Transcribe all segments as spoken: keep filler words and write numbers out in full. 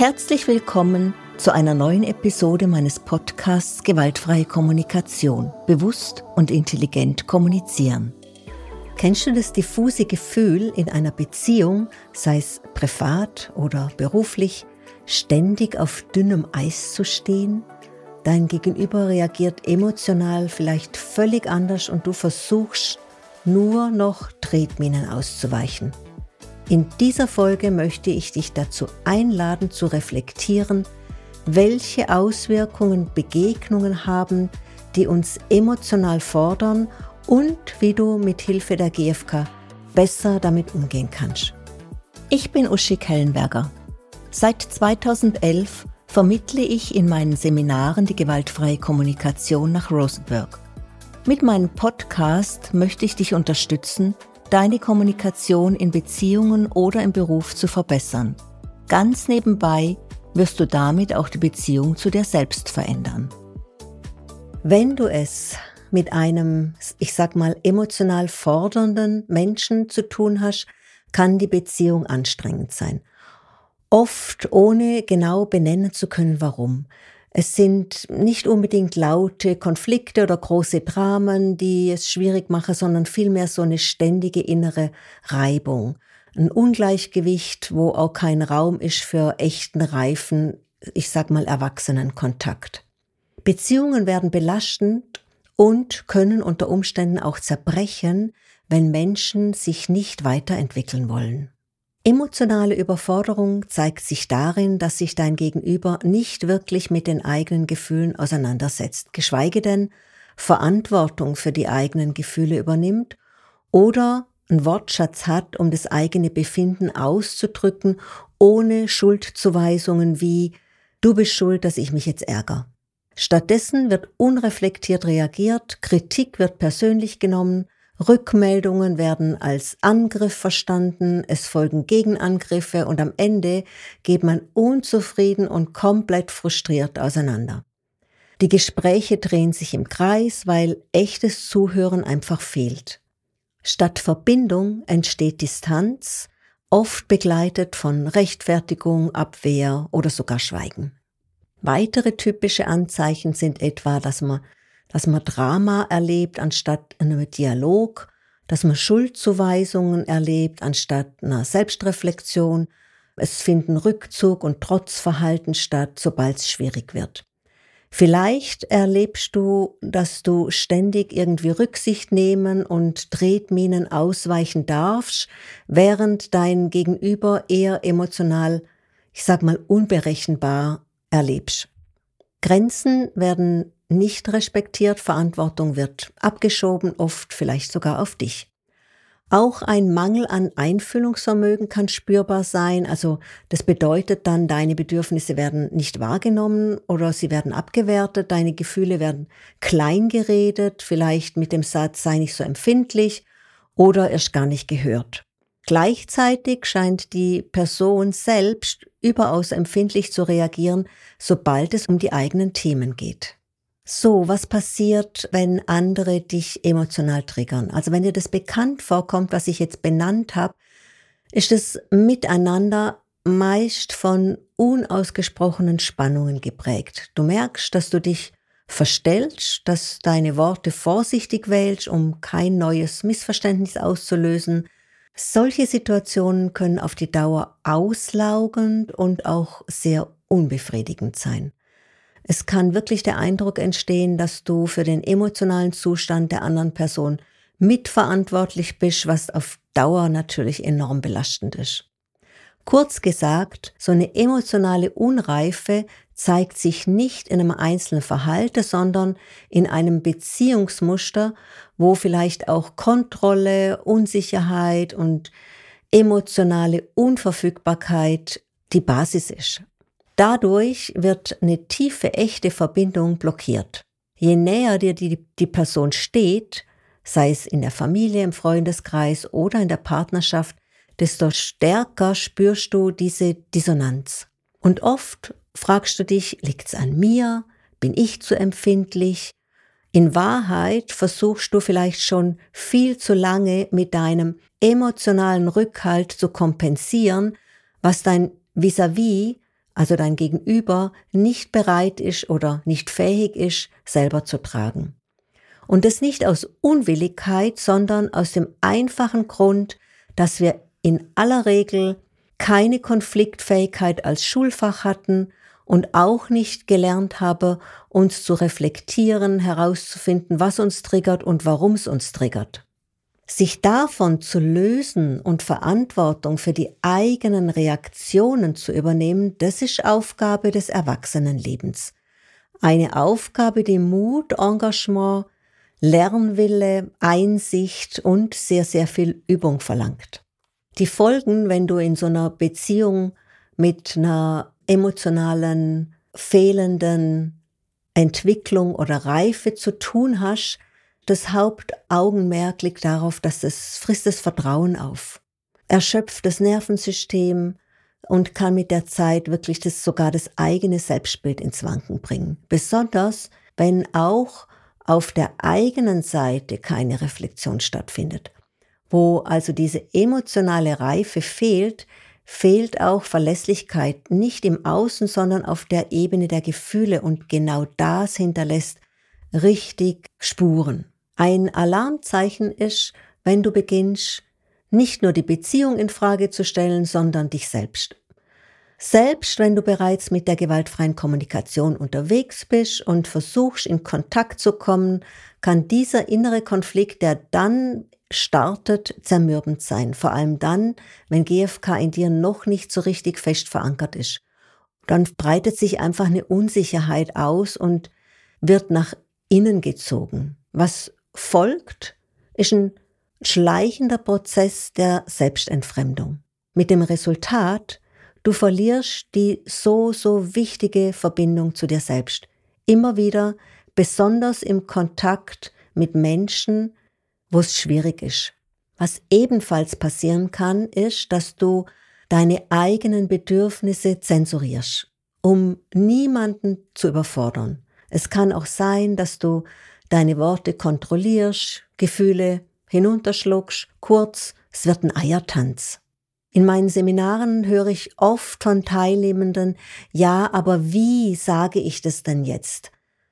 Herzlich willkommen zu einer neuen Episode meines Podcasts Gewaltfreie Kommunikation. Bewusst und intelligent kommunizieren. Kennst du das diffuse Gefühl, in einer Beziehung, sei es privat oder beruflich, ständig auf dünnem Eis zu stehen? Dein Gegenüber reagiert emotional vielleicht völlig anders und du versuchst nur noch Tretminen auszuweichen. In dieser Folge möchte ich dich dazu einladen, zu reflektieren, welche Auswirkungen Begegnungen haben, die uns emotional fordern und wie du mit Hilfe der G F K besser damit umgehen kannst. Ich bin Uschi Kellenberger. Seit zweitausendelf vermittle ich in meinen Seminaren die gewaltfreie Kommunikation nach Rosenberg. Mit meinem Podcast möchte ich dich unterstützen, deine Kommunikation in Beziehungen oder im Beruf zu verbessern. Ganz nebenbei wirst du damit auch die Beziehung zu dir selbst verändern. Wenn du es mit einem, ich sag mal, emotional fordernden Menschen zu tun hast, kann die Beziehung anstrengend sein. Oft ohne genau benennen zu können, warum. Es sind nicht unbedingt laute Konflikte oder große Dramen, die es schwierig machen, sondern vielmehr so eine ständige innere Reibung. Ein Ungleichgewicht, wo auch kein Raum ist für echten, reifen, ich sag mal, Erwachsenenkontakt. Beziehungen werden belastend und können unter Umständen auch zerbrechen, wenn Menschen sich nicht weiterentwickeln wollen. Emotionale Überforderung zeigt sich darin, dass sich dein Gegenüber nicht wirklich mit den eigenen Gefühlen auseinandersetzt, geschweige denn Verantwortung für die eigenen Gefühle übernimmt oder einen Wortschatz hat, um das eigene Befinden auszudrücken, ohne Schuldzuweisungen wie „Du bist schuld, dass ich mich jetzt ärgere". Stattdessen wird unreflektiert reagiert, Kritik wird persönlich genommen, Rückmeldungen werden als Angriff verstanden, es folgen Gegenangriffe und am Ende geht man unzufrieden und komplett frustriert auseinander. Die Gespräche drehen sich im Kreis, weil echtes Zuhören einfach fehlt. Statt Verbindung entsteht Distanz, oft begleitet von Rechtfertigung, Abwehr oder sogar Schweigen. Weitere typische Anzeichen sind etwa, dass man dass man Drama erlebt anstatt einem Dialog, dass man Schuldzuweisungen erlebt anstatt einer Selbstreflexion. Es finden Rückzug und Trotzverhalten statt, sobald es schwierig wird. Vielleicht erlebst du, dass du ständig irgendwie Rücksicht nehmen und Tretminen ausweichen darfst, während dein Gegenüber eher emotional, ich sag mal, unberechenbar erlebst. Grenzen werden nicht respektiert, Verantwortung wird abgeschoben, oft vielleicht sogar auf dich. Auch ein Mangel an Einfühlungsvermögen kann spürbar sein, also das bedeutet dann, deine Bedürfnisse werden nicht wahrgenommen oder sie werden abgewertet, deine Gefühle werden kleingeredet, vielleicht mit dem Satz „sei nicht so empfindlich" oder erst gar nicht gehört. Gleichzeitig scheint die Person selbst überaus empfindlich zu reagieren, sobald es um die eigenen Themen geht. So, was passiert, wenn andere dich emotional triggern? Also wenn dir das bekannt vorkommt, was ich jetzt benannt habe, ist das Miteinander meist von unausgesprochenen Spannungen geprägt. Du merkst, dass du dich verstellst, dass deine Worte vorsichtig wählst, um kein neues Missverständnis auszulösen. Solche Situationen können auf die Dauer auslaugend und auch sehr unbefriedigend sein. Es kann wirklich der Eindruck entstehen, dass du für den emotionalen Zustand der anderen Person mitverantwortlich bist, was auf Dauer natürlich enorm belastend ist. Kurz gesagt, so eine emotionale Unreife zeigt sich nicht in einem einzelnen Verhalten, sondern in einem Beziehungsmuster, wo vielleicht auch Kontrolle, Unsicherheit und emotionale Unverfügbarkeit die Basis ist. Dadurch wird eine tiefe, echte Verbindung blockiert. Je näher dir die, die Person steht, sei es in der Familie, im Freundeskreis oder in der Partnerschaft, desto stärker spürst du diese Dissonanz. Und oft fragst du dich, liegt's an mir? Bin ich zu empfindlich? In Wahrheit versuchst du vielleicht schon viel zu lange mit deinem emotionalen Rückhalt zu kompensieren, was dein Vis-à-vis also dein Gegenüber, nicht bereit ist oder nicht fähig ist, selber zu tragen. Und das nicht aus Unwilligkeit, sondern aus dem einfachen Grund, dass wir in aller Regel keine Konfliktfähigkeit als Schulfach hatten und auch nicht gelernt haben, uns zu reflektieren, herauszufinden, was uns triggert und warum es uns triggert. Sich davon zu lösen und Verantwortung für die eigenen Reaktionen zu übernehmen, das ist Aufgabe des Erwachsenenlebens. Eine Aufgabe, die Mut, Engagement, Lernwille, Einsicht und sehr, sehr viel Übung verlangt. Die Folgen, wenn du in so einer Beziehung mit einer emotionalen, fehlenden Entwicklung oder Reife zu tun hast, das Hauptaugenmerk liegt darauf, dass es frisst das Vertrauen auf, erschöpft das Nervensystem und kann mit der Zeit wirklich das, sogar das eigene Selbstbild ins Wanken bringen. Besonders, wenn auch auf der eigenen Seite keine Reflexion stattfindet. Wo also diese emotionale Reife fehlt, fehlt auch Verlässlichkeit, nicht im Außen, sondern auf der Ebene der Gefühle, und genau das hinterlässt richtig Spuren. Ein Alarmzeichen ist, wenn du beginnst, nicht nur die Beziehung in Frage zu stellen, sondern dich selbst. Selbst wenn du bereits mit der gewaltfreien Kommunikation unterwegs bist und versuchst, in Kontakt zu kommen, kann dieser innere Konflikt, der dann startet, zermürbend sein. Vor allem dann, wenn G F K in dir noch nicht so richtig fest verankert ist. Dann breitet sich einfach eine Unsicherheit aus und wird nach innen gezogen. Was folgt, ist ein schleichender Prozess der Selbstentfremdung. Mit dem Resultat, du verlierst die so, so wichtige Verbindung zu dir selbst. Immer wieder, besonders im Kontakt mit Menschen, wo es schwierig ist. Was ebenfalls passieren kann, ist, dass du deine eigenen Bedürfnisse zensurierst, um niemanden zu überfordern. Es kann auch sein, dass du deine Worte kontrollierst, Gefühle hinunterschluckst, kurz, es wird ein Eiertanz. In meinen Seminaren höre ich oft von Teilnehmenden, ja, aber wie sage ich das denn jetzt?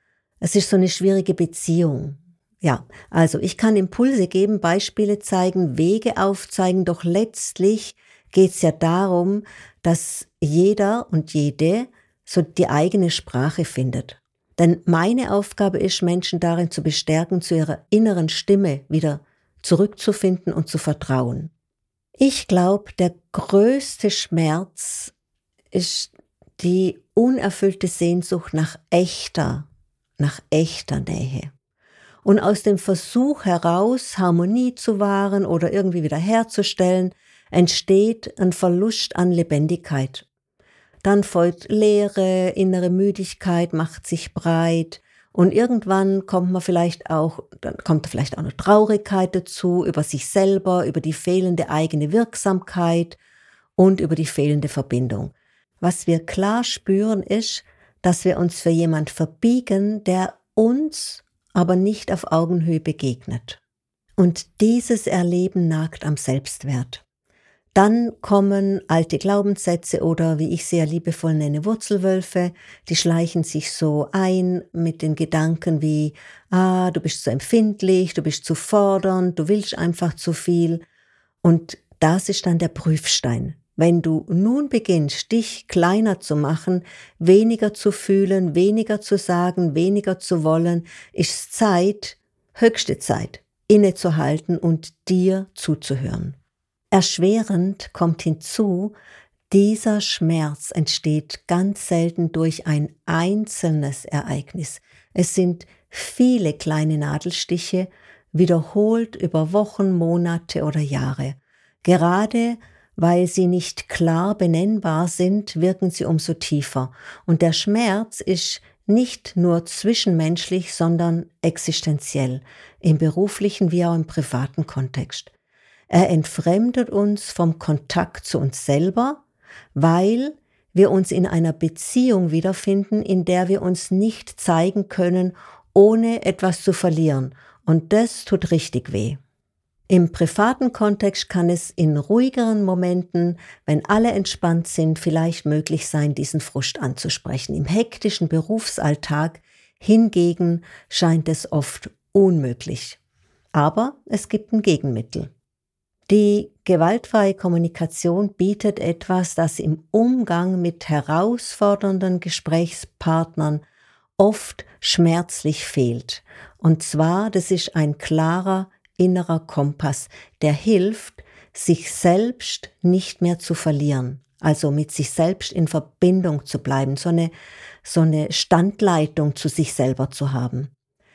Es ist so eine schwierige Beziehung. Ja, also ich kann Impulse geben, Beispiele zeigen, Wege aufzeigen, doch letztlich geht es ja darum, dass jeder und jede so die eigene Sprache findet. Denn meine Aufgabe ist, Menschen darin zu bestärken, zu ihrer inneren Stimme wieder zurückzufinden und zu vertrauen. Ich glaube, der größte Schmerz ist die unerfüllte Sehnsucht nach echter, nach echter Nähe. Und aus dem Versuch heraus, Harmonie zu wahren oder irgendwie wiederherzustellen, entsteht ein Verlust an Lebendigkeit. Dann folgt Leere, innere Müdigkeit macht sich breit und irgendwann kommt man vielleicht auch, dann kommt vielleicht auch eine Traurigkeit dazu über sich selber, über die fehlende eigene Wirksamkeit und über die fehlende Verbindung. Was wir klar spüren ist, dass wir uns für jemand verbiegen, der uns aber nicht auf Augenhöhe begegnet. Und dieses Erleben nagt am Selbstwert. Dann kommen alte Glaubenssätze oder, wie ich sie ja liebevoll nenne, Wurzelwölfe, die schleichen sich so ein mit den Gedanken wie, ah, du bist zu empfindlich, du bist zu fordernd, du willst einfach zu viel. Und das ist dann der Prüfstein. Wenn du nun beginnst, dich kleiner zu machen, weniger zu fühlen, weniger zu sagen, weniger zu wollen, ist Zeit, höchste Zeit, innezuhalten und dir zuzuhören. Erschwerend kommt hinzu, dieser Schmerz entsteht ganz selten durch ein einzelnes Ereignis. Es sind viele kleine Nadelstiche, wiederholt über Wochen, Monate oder Jahre. Gerade weil sie nicht klar benennbar sind, wirken sie umso tiefer. Und der Schmerz ist nicht nur zwischenmenschlich, sondern existenziell, im beruflichen wie auch im privaten Kontext. Er entfremdet uns vom Kontakt zu uns selber, weil wir uns in einer Beziehung wiederfinden, in der wir uns nicht zeigen können, ohne etwas zu verlieren. Und das tut richtig weh. Im privaten Kontext kann es in ruhigeren Momenten, wenn alle entspannt sind, vielleicht möglich sein, diesen Frust anzusprechen. Im hektischen Berufsalltag hingegen scheint es oft unmöglich. Aber es gibt ein Gegenmittel. Die gewaltfreie Kommunikation bietet etwas, das im Umgang mit herausfordernden Gesprächspartnern oft schmerzlich fehlt. Und zwar, das ist ein klarer innerer Kompass, der hilft, sich selbst nicht mehr zu verlieren, also mit sich selbst in Verbindung zu bleiben, so eine, so eine Standleitung zu sich selber zu haben.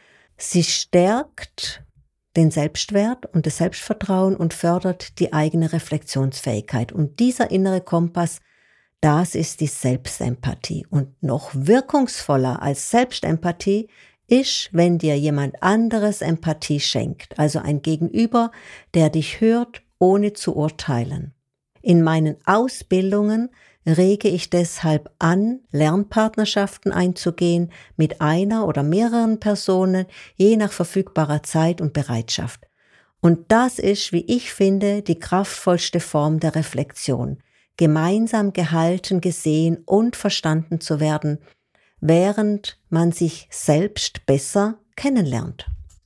Sie stärkt den Selbstwert und das Selbstvertrauen und fördert die eigene Reflexionsfähigkeit. Und dieser innere Kompass, das ist die Selbstempathie. Und noch wirkungsvoller als Selbstempathie ist, wenn dir jemand anderes Empathie schenkt, also ein Gegenüber, der dich hört, ohne zu urteilen. In meinen Ausbildungen rege ich deshalb an, Lernpartnerschaften einzugehen mit einer oder mehreren Personen, je nach verfügbarer Zeit und Bereitschaft. Und das ist, wie ich finde, die kraftvollste Form der Reflexion, gemeinsam gehalten, gesehen und verstanden zu werden, während man sich selbst besser kennenlernt.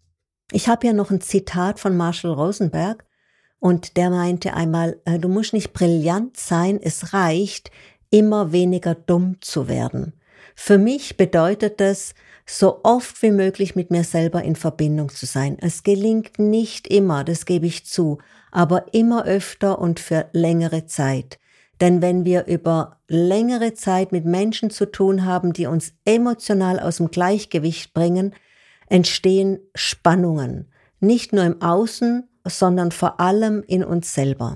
Ich habe ja noch ein Zitat von Marshall Rosenberg, und der meinte einmal, du musst nicht brillant sein, es reicht, immer weniger dumm zu werden. Für mich bedeutet das, so oft wie möglich mit mir selber in Verbindung zu sein. Es gelingt nicht immer, das gebe ich zu, aber immer öfter und für längere Zeit. Denn wenn wir über längere Zeit mit Menschen zu tun haben, die uns emotional aus dem Gleichgewicht bringen, entstehen Spannungen. Nicht nur im Außen, sondern vor allem in uns selber.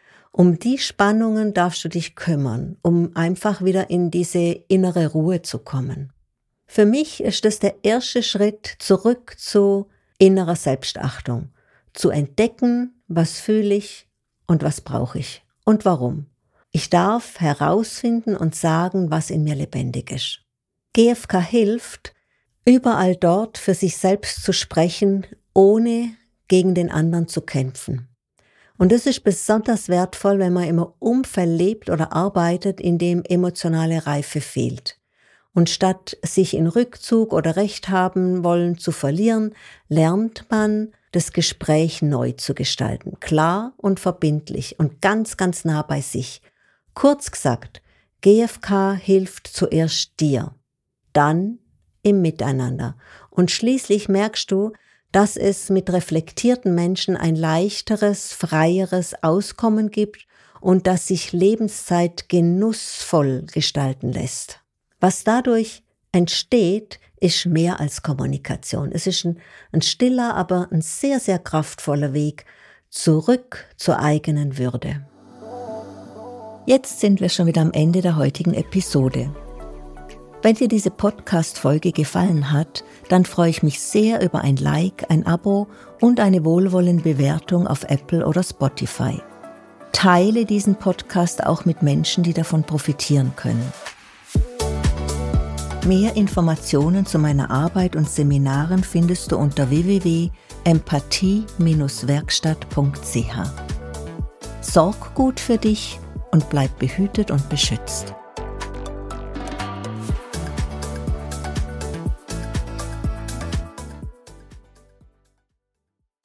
Um die Spannungen darfst du dich kümmern, um einfach wieder in diese innere Ruhe zu kommen. Für mich ist das der erste Schritt zurück zu innerer Selbstachtung. Zu entdecken, was fühle ich und was brauche ich und warum. Ich darf herausfinden und sagen, was in mir lebendig ist. G F K hilft, überall dort für sich selbst zu sprechen, ohne gegen den anderen zu kämpfen. Und das ist besonders wertvoll, wenn man im Umfeld lebt oder arbeitet, in dem emotionale Reife fehlt. Und statt sich in Rückzug oder Recht haben wollen zu verlieren, lernt man, das Gespräch neu zu gestalten. Klar und verbindlich und ganz, ganz nah bei sich. Kurz gesagt, G F K hilft zuerst dir, dann im Miteinander. Und schließlich merkst du, dass es mit reflektierten Menschen ein leichteres, freieres Auskommen gibt und dass sich Lebenszeit genussvoll gestalten lässt. Was dadurch entsteht, ist mehr als Kommunikation. Es ist ein, ein stiller, aber ein sehr, sehr kraftvoller Weg zurück zur eigenen Würde. Jetzt sind wir schon wieder am Ende der heutigen Episode. Wenn dir diese Podcast-Folge gefallen hat, dann freue ich mich sehr über ein Like, ein Abo und eine wohlwollende Bewertung auf Apple oder Spotify. Teile diesen Podcast auch mit Menschen, die davon profitieren können. Mehr Informationen zu meiner Arbeit und Seminaren findest du unter w w w punkt empathie Bindestrich werkstatt punkt c h. Sorg gut für dich und bleib behütet und beschützt.